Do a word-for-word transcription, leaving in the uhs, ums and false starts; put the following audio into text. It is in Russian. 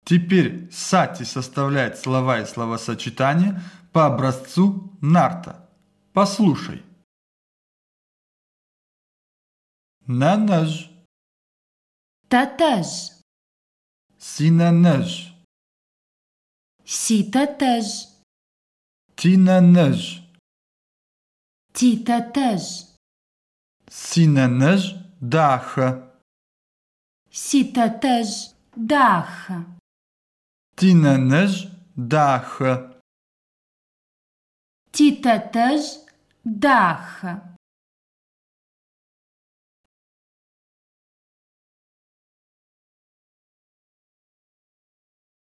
Теперь Сати составляет слова и словосочетания по образцу Нарта. Послушай. Нанаж. Татаж. Синанаж. Си-татаж. Тинанаж. Ти-татаж. Синанаж даха. Си-татаж. Даха. Тинанаж даха. Ти-татаж. Даха.